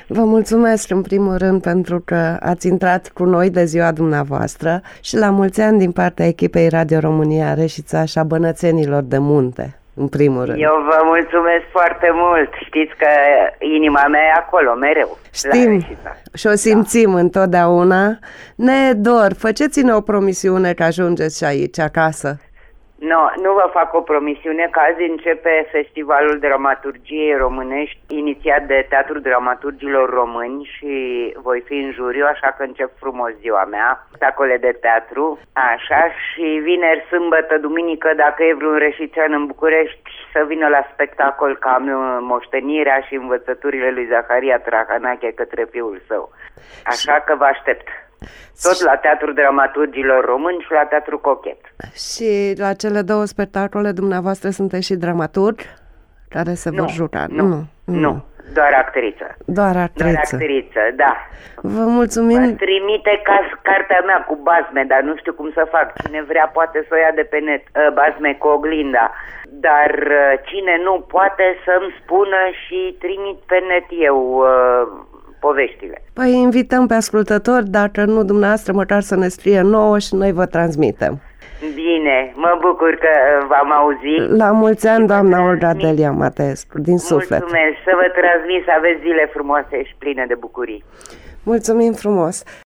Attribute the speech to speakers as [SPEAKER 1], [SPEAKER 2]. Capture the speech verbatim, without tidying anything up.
[SPEAKER 1] Vă mulțumesc în primul rând pentru că ați intrat cu noi de ziua dumneavoastră și la mulți ani din partea echipei Radio România Reșița și a bănățenilor de munte, în primul rând.
[SPEAKER 2] Eu vă mulțumesc foarte mult. Știți că inima mea e acolo, mereu.
[SPEAKER 1] Știm și o simțim da. întotdeauna. Ne dor, faceți-ne o promisiune că ajungeți și aici, acasă.
[SPEAKER 2] No, nu vă fac o promisiune, că azi începe Festivalul Dramaturgiei Românești, inițiat de Teatrul Dramaturgilor Români și voi fi în juriu, așa că încep frumos ziua mea, spectacole de teatru, așa, și vineri, sâmbătă, duminică, dacă e vreun reșițean în București, să vină la spectacol, că am moștenirea și învățăturile lui Zaharia Trahanache către fiul său. Așa că vă aștept. Tot la Teatrul Dramaturgilor Români și la Teatrul Cochet.
[SPEAKER 1] Și la cele două spectacole dumneavoastră sunteți și dramaturgi care se vor juca?
[SPEAKER 2] Nu, nu, nu, doar actriță.
[SPEAKER 1] Doar actriță.
[SPEAKER 2] Doar actriță, da.
[SPEAKER 1] Vă mulțumim.
[SPEAKER 2] Vă trimite ca cartea mea cu basme, dar nu știu cum să fac. Cine vrea poate să o ia de pe net, basme cu oglinda. Dar cine nu poate să-mi spună și trimit pe net eu poveștile.
[SPEAKER 1] Păi invităm pe ascultători, dacă nu dumneavoastră, măcar să ne scrie nouă și noi vă transmitem.
[SPEAKER 2] Bine, mă bucur că v-am auzit.
[SPEAKER 1] La mulți ani, doamna Olga Delia Mateescu, din suflet.
[SPEAKER 2] Mulțumesc, să vă transmit, să aveți zile frumoase și pline de bucurii.
[SPEAKER 1] Mulțumim frumos!